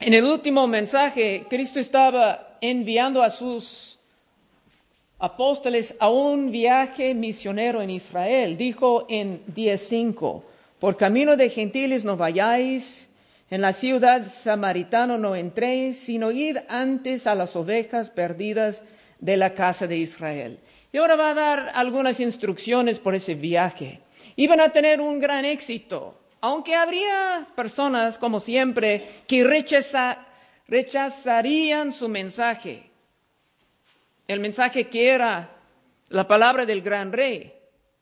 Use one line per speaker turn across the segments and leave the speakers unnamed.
En el último mensaje, Cristo estaba enviando a sus apóstoles a un viaje misionero en Israel. Dijo en 10:5, por camino de gentiles no vayáis, en la ciudad samaritana no entréis, sino id antes a las ovejas perdidas de la casa de Israel. Y ahora va a dar algunas instrucciones por ese viaje. Iban a tener un gran éxito, aunque habría personas, como siempre, que rechazarían su mensaje. El mensaje que era la palabra del gran rey.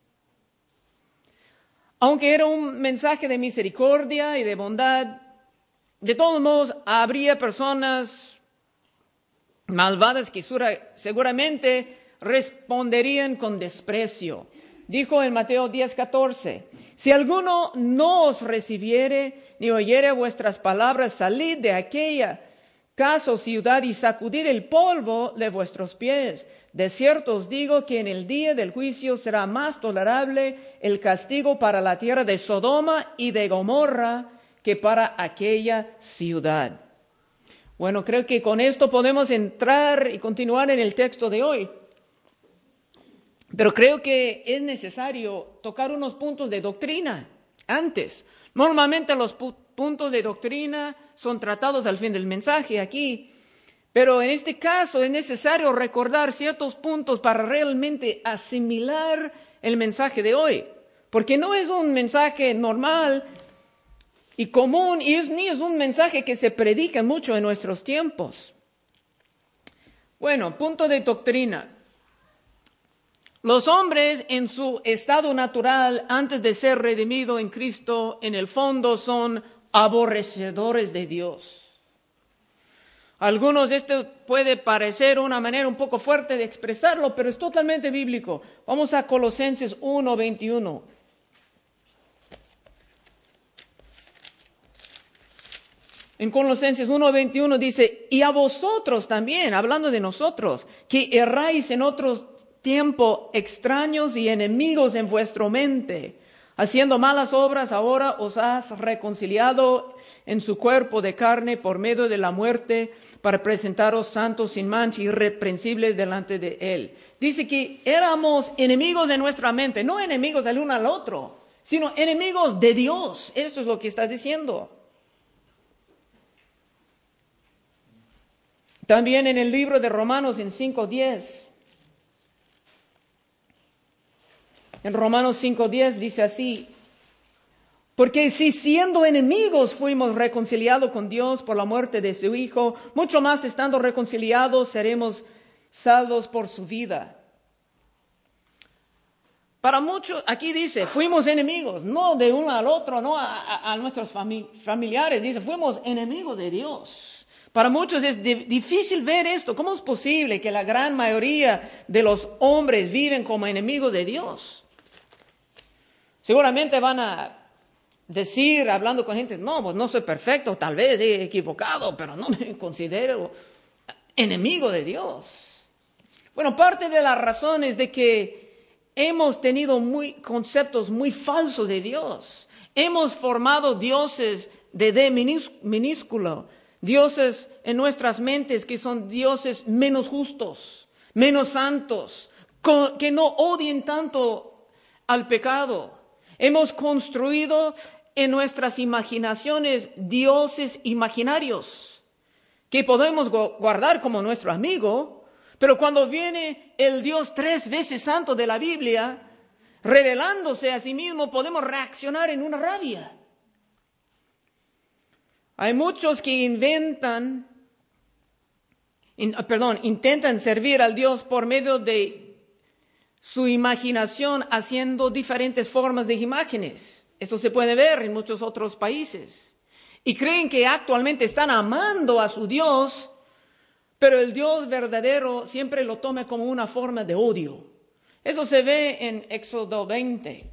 Aunque era un mensaje de misericordia y de bondad, de todos modos habría personas malvadas que seguramente responderían con desprecio. Dijo en Mateo 10:14, si alguno no os recibiere ni oyere vuestras palabras, salid de aquella casa o ciudad y sacudid el polvo de vuestros pies. De cierto os digo que en el día del juicio será más tolerable el castigo para la tierra de Sodoma y de Gomorra que para aquella ciudad. Bueno, creo que con esto podemos entrar y continuar en el texto de hoy. Pero creo que es necesario tocar unos puntos de doctrina antes. Normalmente los puntos de doctrina son tratados al fin del mensaje aquí, pero en este caso es necesario recordar ciertos puntos para realmente asimilar el mensaje de hoy, porque no es un mensaje normal y común, ni es un mensaje que se predica mucho en nuestros tiempos. Bueno, punto de doctrina. Los hombres en su estado natural, antes de ser redimidos en Cristo, en el fondo son aborrecedores de Dios. A algunos esto puede parecer una manera un poco fuerte de expresarlo, pero es totalmente bíblico. Vamos a Colosenses 1:21. En Colosenses 1:21 dice, y a vosotros también, hablando de nosotros, que erráis en otros tiempo extraños y enemigos en vuestra mente, haciendo malas obras, ahora os has reconciliado en su cuerpo de carne por medio de la muerte, para presentaros santos sin mancha, irreprensibles delante de él. Dice que éramos enemigos de nuestra mente, no enemigos del uno al otro, sino enemigos de Dios. Esto es lo que está diciendo. También en el libro de Romanos en 5:10. En Romanos 5:10 dice así, porque si siendo enemigos fuimos reconciliados con Dios por la muerte de su Hijo, mucho más estando reconciliados seremos salvos por su vida. Para muchos, aquí dice, fuimos enemigos, no de uno al otro, no a nuestros familiares, dice, fuimos enemigos de Dios. Para muchos es difícil ver esto. ¿Cómo es posible que la gran mayoría de los hombres viven como enemigos de Dios? Seguramente van a decir, hablando con gente, no, pues no soy perfecto, tal vez he equivocado, pero no me considero enemigo de Dios. Bueno, parte de la razón es de que hemos tenido conceptos muy falsos de Dios. Hemos formado dioses de D minúsculo, dioses en nuestras mentes que son dioses menos justos, menos santos, que no odien tanto al pecado. Hemos construido en nuestras imaginaciones dioses imaginarios que podemos guardar como nuestro amigo, pero cuando viene el Dios 3 veces santo de la Biblia, revelándose a sí mismo, podemos reaccionar en una rabia. Hay muchos que intentan servir al Dios por medio de su imaginación, haciendo diferentes formas de imágenes. Esto se puede ver en muchos otros países. Y creen que actualmente están amando a su Dios, pero el Dios verdadero siempre lo toma como una forma de odio. Eso se ve en Éxodo 20.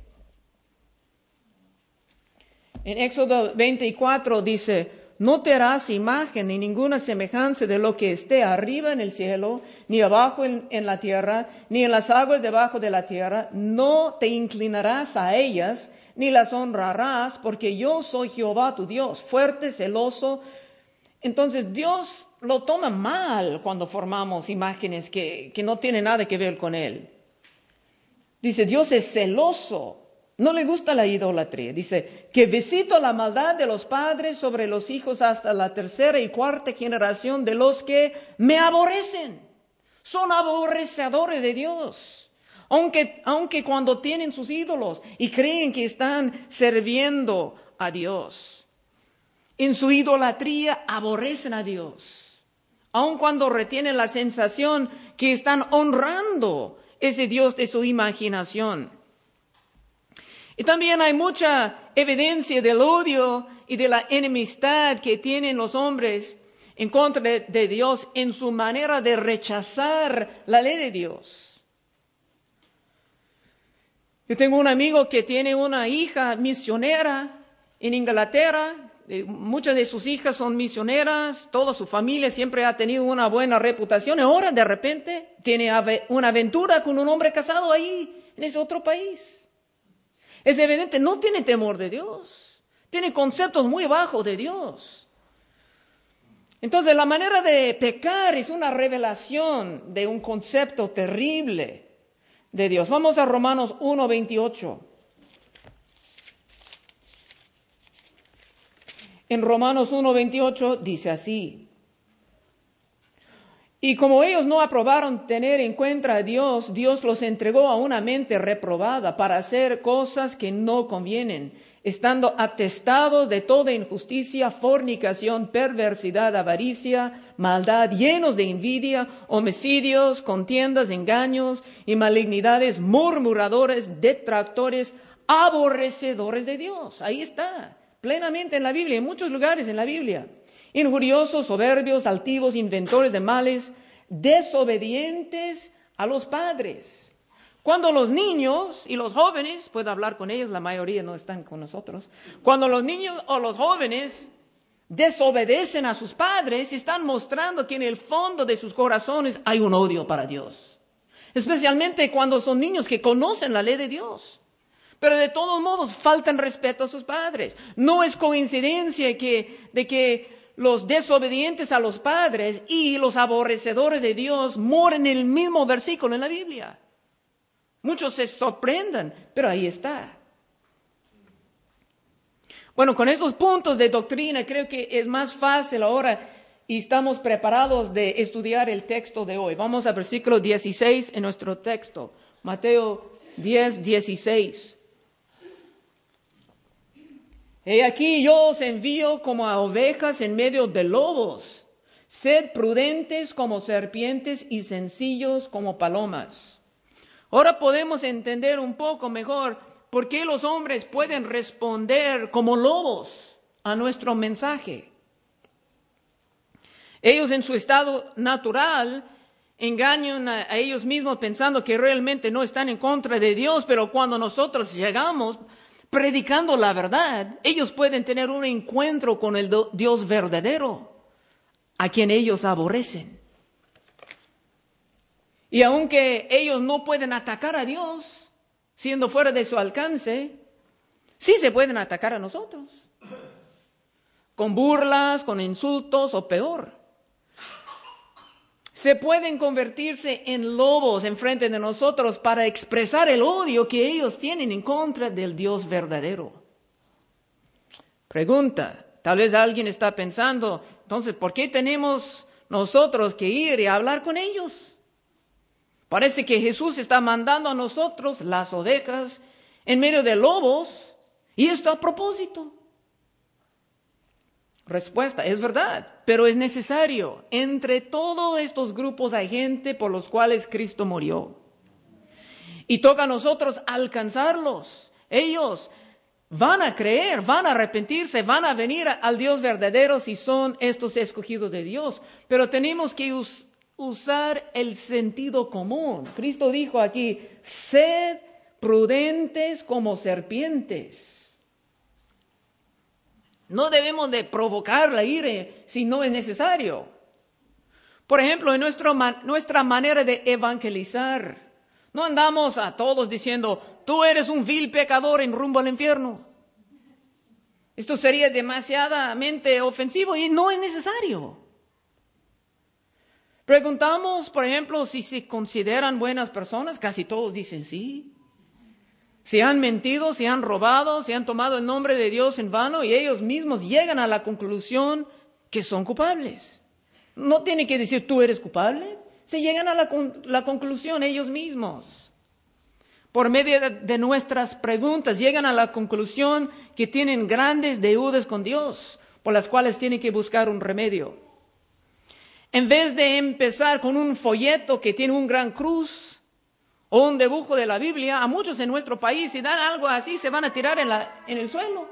En Éxodo 24 dice, no te harás imagen ni ninguna semejanza de lo que esté arriba en el cielo, ni abajo en la tierra, ni en las aguas debajo de la tierra. No te inclinarás a ellas, ni las honrarás, porque yo soy Jehová tu Dios, fuerte, celoso, Entonces Dios lo toma mal cuando formamos imágenes que no tienen nada que ver con Él. Dice, Dios es celoso, no le gusta la idolatría. Dice, que visito la maldad de los padres sobre los hijos hasta la tercera y cuarta generación de los que me aborrecen. Son aborrecedores de Dios. Aunque cuando tienen sus ídolos y creen que están sirviendo a Dios, en su idolatría aborrecen a Dios. Aun cuando retienen la sensación que están honrando ese Dios de su imaginación. Y también hay mucha evidencia del odio y de la enemistad que tienen los hombres en contra de Dios en su manera de rechazar la ley de Dios. Yo tengo un amigo que tiene una hija misionera en Inglaterra. Muchas de sus hijas son misioneras. Toda su familia siempre ha tenido una buena reputación. Ahora de repente tiene una aventura con un hombre casado ahí en ese otro país. Es evidente, no tiene temor de Dios. Tiene conceptos muy bajos de Dios. Entonces la manera de pecar es una revelación de un concepto terrible de Dios. Vamos a Romanos 1:28. En Romanos 1:28 dice así: y como ellos no aprobaron tener en cuenta a Dios, Dios los entregó a una mente reprobada para hacer cosas que no convienen, estando atestados de toda injusticia, fornicación, perversidad, avaricia, maldad, llenos de envidia, homicidios, contiendas, engaños y malignidades, murmuradores, detractores, aborrecedores de Dios. Ahí está, plenamente en la Biblia, en muchos lugares en la Biblia. Injuriosos, soberbios, altivos, inventores de males, desobedientes a los padres. Cuando los niños y los jóvenes, puedo hablar con ellos, la mayoría no están con nosotros. Cuando los niños o los jóvenes desobedecen a sus padres, están mostrando que en el fondo de sus corazones hay un odio para Dios. Especialmente cuando son niños que conocen la ley de Dios. Pero de todos modos faltan respeto a sus padres. No es coincidencia de que los desobedientes a los padres y los aborrecedores de Dios moren en el mismo versículo en la Biblia. Muchos se sorprenden, pero ahí está. Bueno, con estos puntos de doctrina creo que es más fácil ahora y estamos preparados de estudiar el texto de hoy. Vamos al versículo 16 en nuestro texto. Mateo 10:16. He aquí yo os envío como a ovejas en medio de lobos. Sed prudentes como serpientes y sencillos como palomas. Ahora podemos entender un poco mejor por qué los hombres pueden responder como lobos a nuestro mensaje. Ellos en su estado natural engañan a ellos mismos pensando que realmente no están en contra de Dios, pero cuando nosotros llegamos predicando la verdad, ellos pueden tener un encuentro con el Dios verdadero, a quien ellos aborrecen. Y aunque ellos no pueden atacar a Dios, siendo fuera de su alcance, sí se pueden atacar a nosotros, con burlas, con insultos o peor. Se pueden convertirse en lobos enfrente de nosotros para expresar el odio que ellos tienen en contra del Dios verdadero. Pregunta, tal vez alguien está pensando, entonces, ¿por qué tenemos nosotros que ir y hablar con ellos? Parece que Jesús está mandando a nosotros, las ovejas, en medio de lobos, y esto a propósito. Respuesta, es verdad, pero es necesario. Entre todos estos grupos hay gente por los cuales Cristo murió. Y toca a nosotros alcanzarlos. Ellos van a creer, van a arrepentirse, van a venir al Dios verdadero si son estos escogidos de Dios. Pero tenemos que usar el sentido común. Cristo dijo aquí, sed prudentes como serpientes. No debemos de provocar la ira si no es necesario. Por ejemplo, en nuestra manera de evangelizar, no andamos a todos diciendo, tú eres un vil pecador en rumbo al infierno. Esto sería demasiadamente ofensivo y no es necesario. Preguntamos, por ejemplo, si se consideran buenas personas. Casi todos dicen sí. Si han mentido, si han robado, si han tomado el nombre de Dios en vano, y ellos mismos llegan a la conclusión que son culpables. No tiene que decir tú eres culpable. Se llegan a la conclusión ellos mismos. Por medio de nuestras preguntas llegan a la conclusión que tienen grandes deudas con Dios, por las cuales tienen que buscar un remedio. En vez de empezar con un folleto que tiene un gran cruz o un dibujo de la Biblia, a muchos en nuestro país, si dan algo así, se van a tirar en el suelo.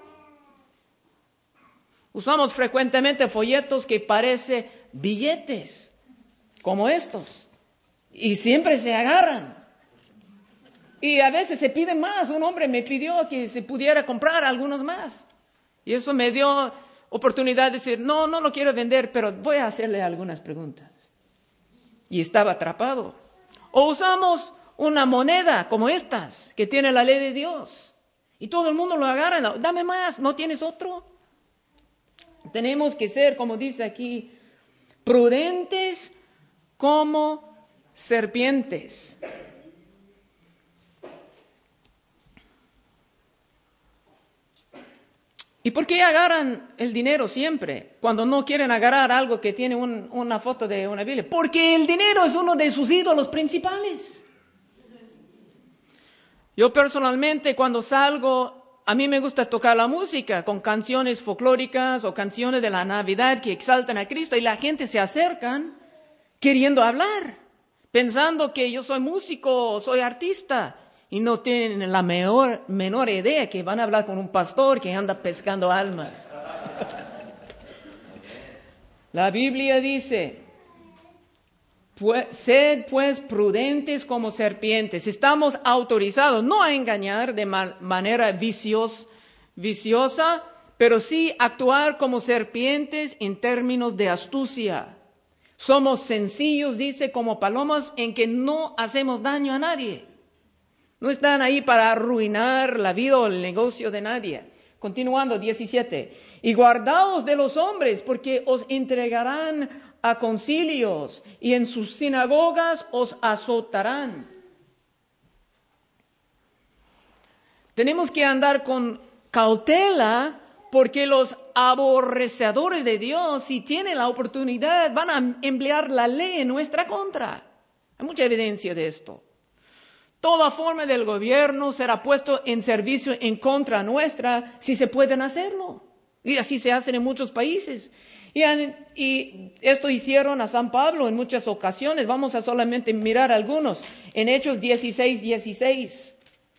Usamos frecuentemente folletos que parecen billetes, como estos, y siempre se agarran. Y a veces se pide más. Un hombre me pidió que se pudiera comprar algunos más. Y eso me dio oportunidad de decir, no lo quiero vender, pero voy a hacerle algunas preguntas. Y estaba atrapado. O usamos una moneda como estas, que tiene la ley de Dios. Y todo el mundo lo agarra. Dame más, ¿no tienes otro? Tenemos que ser, como dice aquí, prudentes como serpientes. ¿Y por qué agarran el dinero siempre cuando no quieren agarrar algo que tiene una foto de una Biblia? Porque el dinero es uno de sus ídolos principales. Yo personalmente cuando salgo, a mí me gusta tocar la música con canciones folclóricas o canciones de la Navidad que exaltan a Cristo y la gente se acercan queriendo hablar, pensando que yo soy músico o soy artista. Y no tienen la menor idea que van a hablar con un pastor que anda pescando almas. La Biblia dice, sed pues prudentes como serpientes. Estamos autorizados no a engañar de manera viciosa, pero sí actuar como serpientes en términos de astucia. Somos sencillos, dice, como palomas en que no hacemos daño a nadie. No están ahí para arruinar la vida o el negocio de nadie. Continuando, 17. Y guardaos de los hombres, porque os entregarán a concilios, y en sus sinagogas os azotarán. Tenemos que andar con cautela, porque los aborrecedores de Dios, si tienen la oportunidad, van a emplear la ley en nuestra contra. Hay mucha evidencia de esto. Toda forma del gobierno será puesto en servicio en contra nuestra si se pueden hacerlo. Y así se hacen en muchos países. Y esto hicieron a San Pablo en muchas ocasiones. Vamos a solamente mirar algunos. En Hechos 16:16.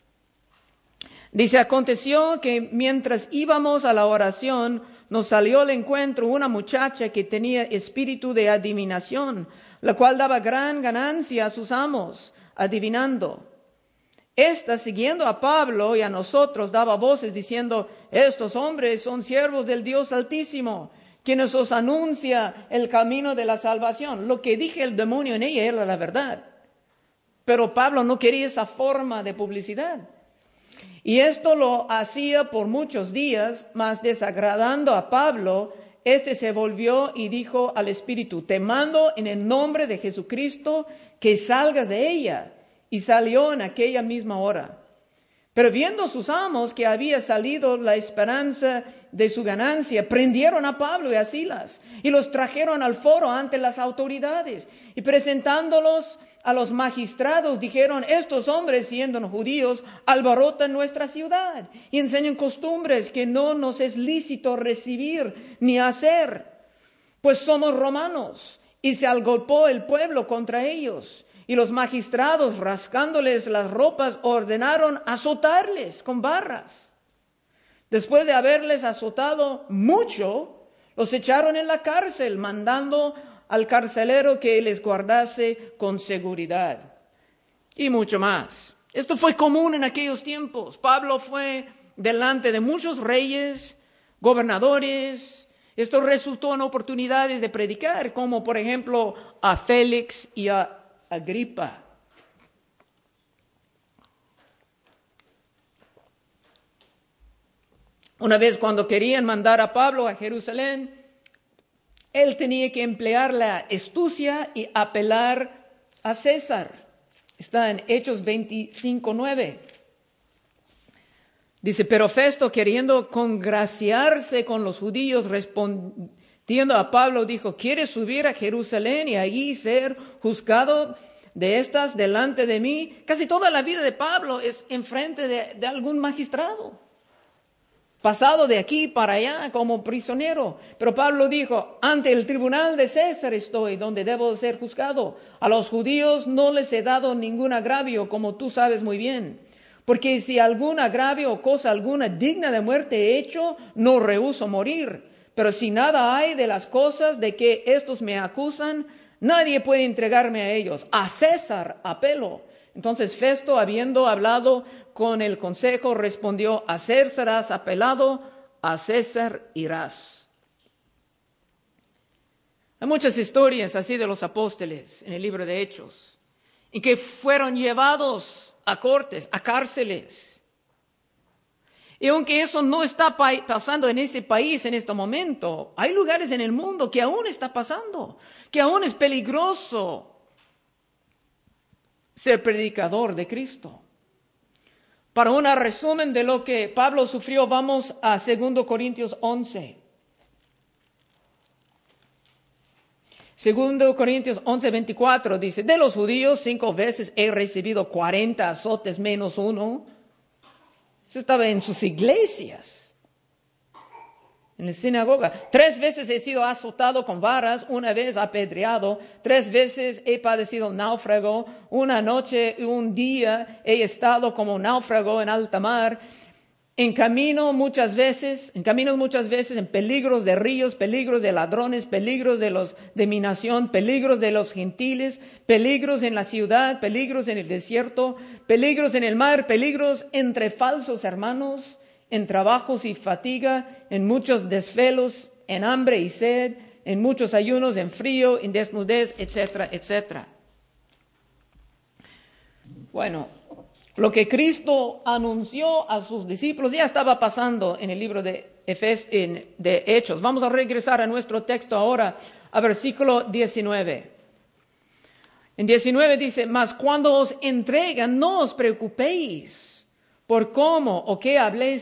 Dice, aconteció que mientras íbamos a la oración, nos salió al encuentro una muchacha que tenía espíritu de adivinación, la cual daba gran ganancia a sus amos, adivinando. Esta, siguiendo a Pablo y a nosotros, daba voces diciendo, estos hombres son siervos del Dios Altísimo, quienes os anuncia el camino de la salvación. Lo que dije el demonio en ella era la verdad. Pero Pablo no quería esa forma de publicidad. Y esto lo hacía por muchos días, mas desagradando a Pablo, este se volvió y dijo al Espíritu, te mando en el nombre de Jesucristo que salgas de ella. Y salió en aquella misma hora. Pero viendo sus amos que había salido la esperanza de su ganancia, prendieron a Pablo y a Silas y los trajeron al foro ante las autoridades. Y presentándolos a los magistrados, dijeron, estos hombres, siendo judíos, alborotan nuestra ciudad y enseñan costumbres que no nos es lícito recibir ni hacer, pues somos romanos. Y se agolpó el pueblo contra ellos. Y los magistrados, rascándoles las ropas, ordenaron azotarles con barras. Después de haberles azotado mucho, los echaron en la cárcel, mandando al carcelero que les guardase con seguridad. Y mucho más. Esto fue común en aquellos tiempos. Pablo fue delante de muchos reyes, gobernadores. Esto resultó en oportunidades de predicar, como por ejemplo a Félix y a Agripa. Una vez cuando querían mandar a Pablo a Jerusalén, él tenía que emplear la astucia y apelar a César. Está en Hechos 25:9. Dice, pero Festo, queriendo congraciarse con los judíos, respondiendo a Pablo, dijo, ¿quieres subir a Jerusalén y allí ser juzgado de estas delante de mí? Casi toda la vida de Pablo es enfrente de algún magistrado, pasado de aquí para allá como prisionero. Pero Pablo dijo, ante el tribunal de César estoy, donde debo ser juzgado. A los judíos no les he dado ningún agravio, como tú sabes muy bien. Porque si algún agravio o cosa alguna digna de muerte he hecho, no rehúso morir. Pero si nada hay de las cosas de que estos me acusan, nadie puede entregarme a ellos. A César apelo. Entonces Festo, habiendo hablado con el consejo, respondió, a César serás apelado, a César irás. Hay muchas historias así de los apóstoles en el libro de Hechos, en que fueron llevados a cortes, a cárceles. Y aunque eso no está pasando en ese país en este momento, hay lugares en el mundo que aún está pasando, que aún es peligroso ser predicador de Cristo. Para un resumen de lo que Pablo sufrió, vamos a 2 Corintios 11. 2 Corintios 11:24 dice, de los judíos 5 veces he recibido 40 azotes menos uno. Eso estaba en sus iglesias, en la sinagoga. 3 veces he sido azotado con varas, 1 vez apedreado, 3 veces he padecido náufrago, 1 noche y 1 día he estado como náufrago en alta mar. En caminos muchas veces, en peligros de ríos, peligros de ladrones, peligros de mi nación, peligros de los gentiles, peligros en la ciudad, peligros en el desierto, peligros en el mar, peligros entre falsos hermanos, en trabajos y fatiga, en muchos desvelos, en hambre y sed, en muchos ayunos, en frío, en desnudez, etcétera, etcétera. Bueno, lo que Cristo anunció a sus discípulos ya estaba pasando en el libro de Hechos. Vamos a regresar a nuestro texto ahora, a versículo 19. En 19 dice, mas cuando os entregan, no os preocupéis por cómo o qué habléis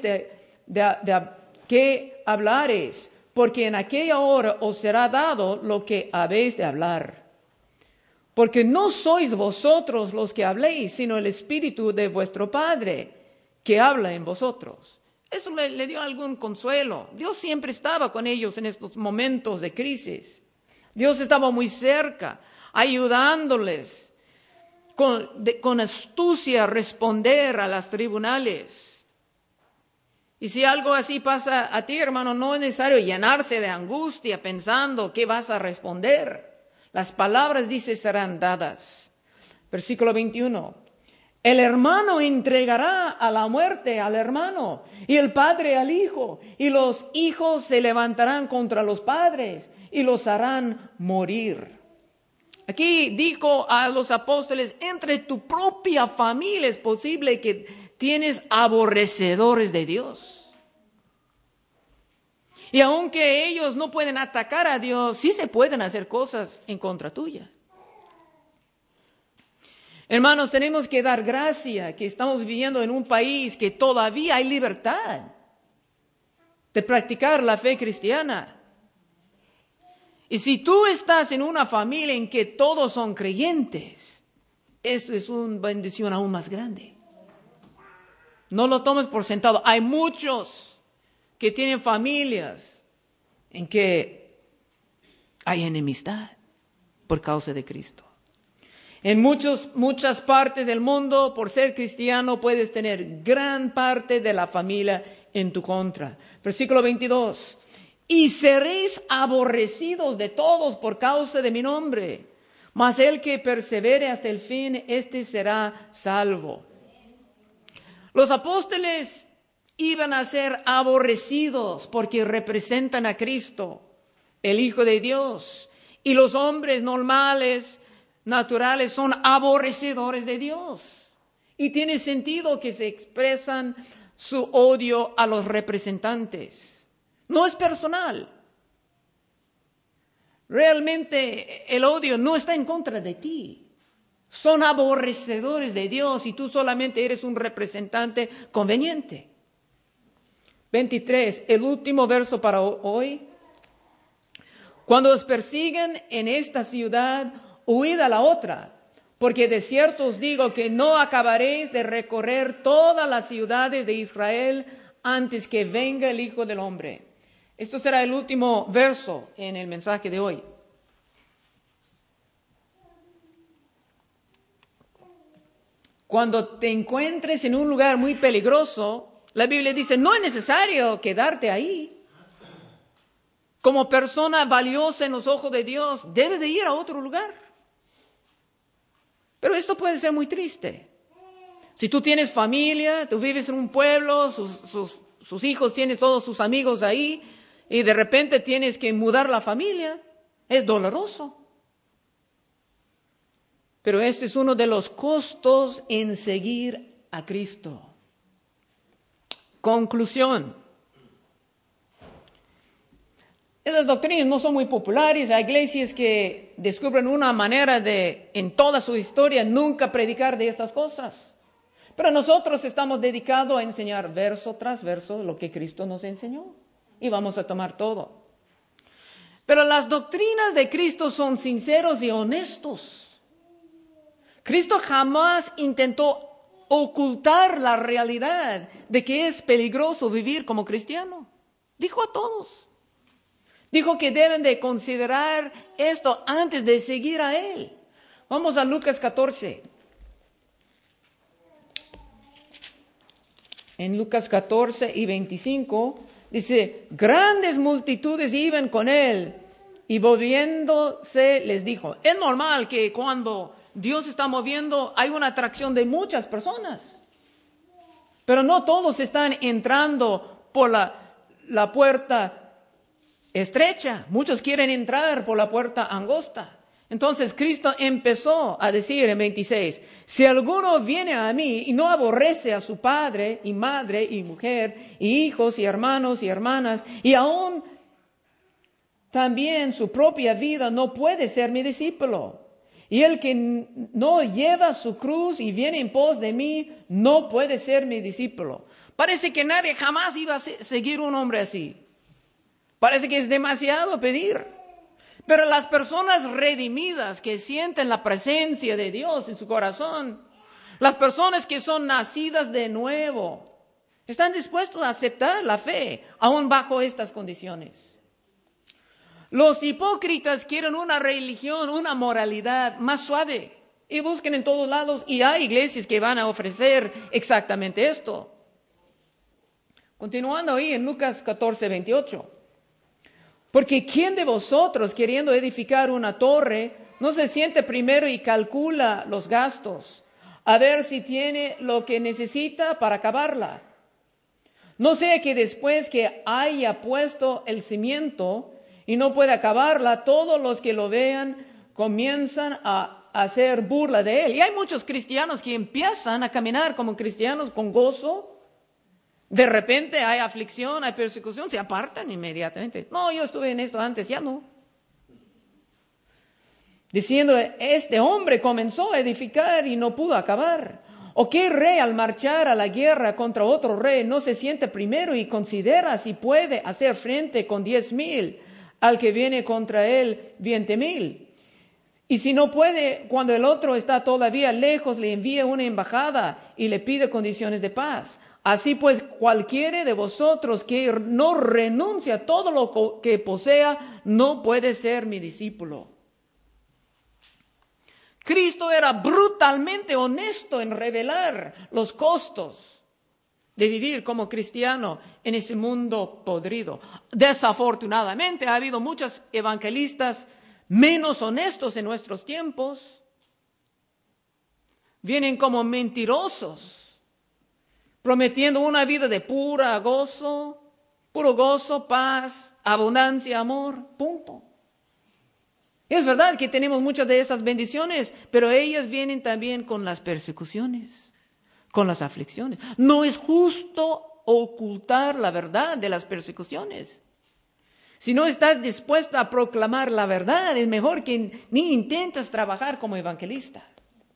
qué hablareis, porque en aquella hora os será dado lo que habéis de hablar. Porque no sois vosotros los que habléis, sino el Espíritu de vuestro Padre que habla en vosotros. Eso le dio algún consuelo. Dios siempre estaba con ellos en estos momentos de crisis. Dios estaba muy cerca, ayudándoles con astucia a responder a las tribunales. Y si algo así pasa a ti, hermano, no es necesario llenarse de angustia pensando qué vas a responder. Las palabras, dice, serán dadas. Versículo 21. El hermano entregará a la muerte al hermano, y el padre al hijo, y los hijos se levantarán contra los padres, y los harán morir. Aquí dijo a los apóstoles, entre tu propia familia es posible que tienes aborrecedores de Dios. Y aunque ellos no pueden atacar a Dios, sí se pueden hacer cosas en contra tuya. Hermanos, tenemos que dar gracia que estamos viviendo en un país que todavía hay libertad de practicar la fe cristiana. Y si tú estás en una familia en que todos son creyentes, esto es una bendición aún más grande. No lo tomes por sentado. Hay muchos que tienen familias en que hay enemistad por causa de Cristo. En muchas partes del mundo, por ser cristiano, puedes tener gran parte de la familia en tu contra. Versículo 22. Y seréis aborrecidos de todos por causa de mi nombre, mas el que persevere hasta el fin, éste será salvo. Los apóstoles iban a ser aborrecidos porque representan a Cristo, el Hijo de Dios. Y los hombres normales, naturales, son aborrecedores de Dios. Y tiene sentido que se expresan su odio a los representantes. No es personal. Realmente el odio no está en contra de ti. Son aborrecedores de Dios y tú solamente eres un representante conveniente. 23, el último verso para hoy. Cuando os persiguen en esta ciudad, huid a la otra, porque de cierto os digo que no acabaréis de recorrer todas las ciudades de Israel antes que venga el Hijo del Hombre. Esto será el último verso en el mensaje de hoy. Cuando te encuentres en un lugar muy peligroso, la Biblia dice, no es necesario quedarte ahí. Como persona valiosa en los ojos de Dios, debes de ir a otro lugar. Pero esto puede ser muy triste. Si tú tienes familia, tú vives en un pueblo, sus hijos tienen todos sus amigos ahí, y de repente tienes que mudar la familia, es doloroso. Pero este es uno de los costos en seguir a Cristo. Conclusión. Esas doctrinas no son muy populares. Hay iglesias que descubren una manera de, en toda su historia, nunca predicar de estas cosas. Pero nosotros estamos dedicados a enseñar verso tras verso lo que Cristo nos enseñó. Y vamos a tomar todo. Pero las doctrinas de Cristo son sinceros y honestos. Cristo jamás intentó ocultar la realidad de que es peligroso vivir como cristiano. Dijo a todos. Dijo que deben de considerar esto antes de seguir a Él. Vamos a Lucas 14. En Lucas 14 y 25 dice, grandes multitudes iban con Él y volviéndose les dijo, es normal que cuando Dios está moviendo hay una atracción de muchas personas, pero no todos están entrando por la puerta estrecha, muchos quieren entrar por la puerta angosta. Entonces Cristo empezó a decir en 26, si alguno viene a mí y no aborrece a su padre y madre y mujer y hijos y hermanos y hermanas y aún también su propia vida, no puede ser mi discípulo. Y el que no lleva su cruz y viene en pos de mí, no puede ser mi discípulo. Parece que nadie jamás iba a seguir un hombre así. Parece que es demasiado pedir. Pero las personas redimidas que sienten la presencia de Dios en su corazón, las personas que son nacidas de nuevo, están dispuestos a aceptar la fe, aún bajo estas condiciones. Los hipócritas quieren una religión, una moralidad más suave y buscan en todos lados, y hay iglesias que van a ofrecer exactamente esto. Continuando ahí en Lucas 14, 28. Porque ¿quién de vosotros, queriendo edificar una torre, no se siente primero y calcula los gastos, a ver si tiene lo que necesita para acabarla? No sea que después que haya puesto el cimiento y no puede acabarla, todos los que lo vean comienzan a hacer burla de él. Y hay muchos cristianos que empiezan a caminar como cristianos con gozo. De repente hay aflicción, hay persecución, se apartan inmediatamente. No, yo estuve en esto antes, ya no. Diciendo, este hombre comenzó a edificar y no pudo acabar. ¿O qué rey al marchar a la guerra contra otro rey no se siente primero y considera si puede hacer frente con 10,000 al que viene contra él 20,000? Y si no puede, cuando el otro está todavía lejos, le envía una embajada y le pide condiciones de paz. Así pues, cualquiera de vosotros que no renuncia a todo lo que posea, no puede ser mi discípulo. Cristo era brutalmente honesto en revelar los costos de vivir como cristiano en ese mundo podrido. Desafortunadamente, ha habido muchos evangelistas menos honestos en nuestros tiempos. Vienen como mentirosos, prometiendo una vida de puro gozo, paz, abundancia, amor, punto. Es verdad que tenemos muchas de esas bendiciones, pero ellas vienen también con las persecuciones, con las aflicciones. No es justo ocultar la verdad de las persecuciones. Si no estás dispuesto a proclamar la verdad, es mejor que ni intentes trabajar como evangelista.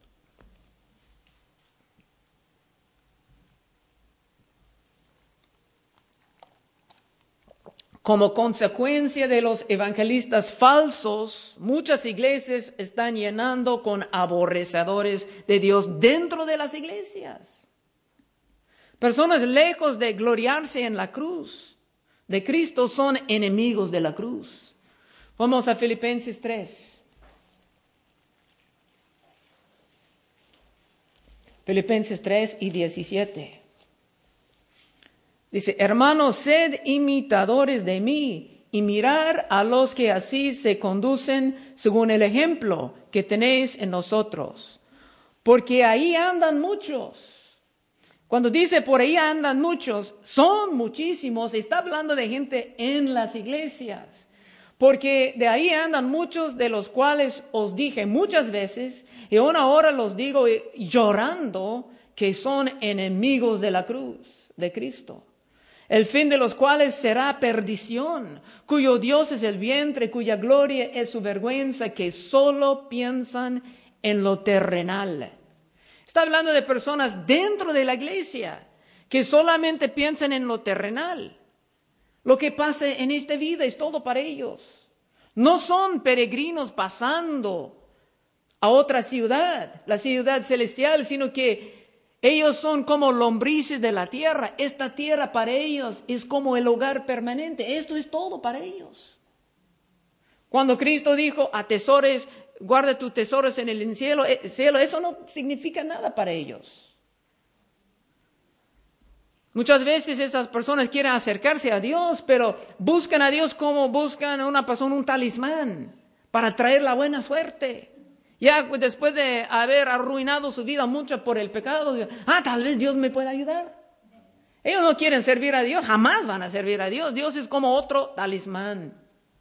Como consecuencia de los evangelistas falsos, muchas iglesias están llenando con aborrecedores de Dios dentro de las iglesias. Personas lejos de gloriarse en la cruz de Cristo son enemigos de la cruz. Vamos a Filipenses 3. Filipenses 3 y 17. Dice, hermanos, sed imitadores de mí y mirar a los que así se conducen según el ejemplo que tenéis en nosotros. Porque ahí andan muchos. Cuando dice por ahí andan muchos, son muchísimos. Está hablando de gente en las iglesias. Porque de ahí andan muchos de los cuales os dije muchas veces, y aún ahora los digo llorando, que son enemigos de la cruz de Cristo. El fin de los cuales será perdición, cuyo Dios es el vientre, cuya gloria es su vergüenza, que solo piensan en lo terrenal. Está hablando de personas dentro de la iglesia que solamente piensan en lo terrenal. Lo que pasa en esta vida es todo para ellos. No son peregrinos pasando a otra ciudad, la ciudad celestial, sino que ellos son como lombrices de la tierra. Esta tierra para ellos es como el hogar permanente. Esto es todo para ellos. Cuando Cristo dijo, atesores, guarda tus tesoros en el cielo, eso no significa nada para ellos. Muchas veces esas personas quieren acercarse a Dios, pero buscan a Dios como buscan a una persona un talismán para traer la buena suerte. Ya después de haber arruinado su vida mucho por el pecado, tal vez Dios me pueda ayudar. Ellos no quieren servir a Dios, jamás van a servir a Dios. Dios es como otro talismán.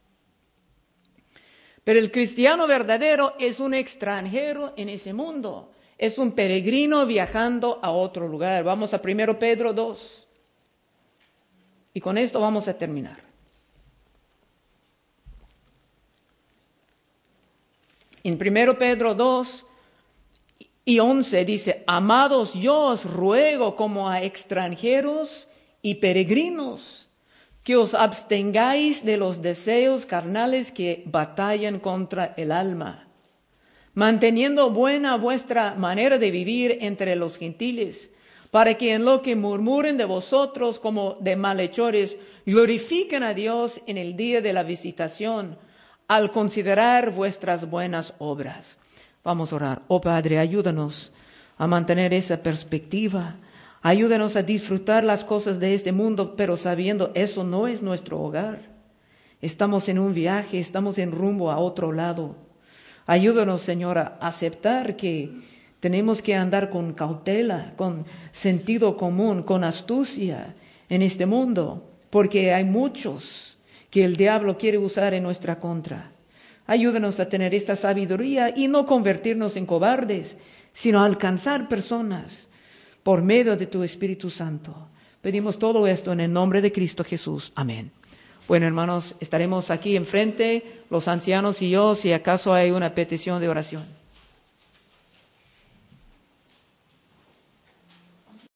Pero el cristiano verdadero es un extranjero en ese mundo. Es un peregrino viajando a otro lugar. Vamos a 1 Pedro 2. Y con esto vamos a terminar. En 1 Pedro 2 y 11 dice, amados, yo os ruego como a extranjeros y peregrinos, que os abstengáis de los deseos carnales que batallan contra el alma, manteniendo buena vuestra manera de vivir entre los gentiles, para que en lo que murmuren de vosotros como de malhechores, glorifiquen a Dios en el día de la visitación, al considerar vuestras buenas obras. Vamos a orar. Oh Padre, ayúdanos a mantener esa perspectiva. Ayúdanos a disfrutar las cosas de este mundo, pero sabiendo eso no es nuestro hogar. Estamos en un viaje, estamos en rumbo a otro lado. Ayúdanos, Señor, a aceptar que tenemos que andar con cautela, con sentido común, con astucia en este mundo, porque hay muchos que el diablo quiere usar en nuestra contra. Ayúdanos a tener esta sabiduría y no convertirnos en cobardes, sino alcanzar personas por medio de tu Espíritu Santo. Pedimos todo esto en el nombre de Cristo Jesús. Amén. Bueno, hermanos, estaremos aquí enfrente, los ancianos y yo, si acaso hay una petición de oración.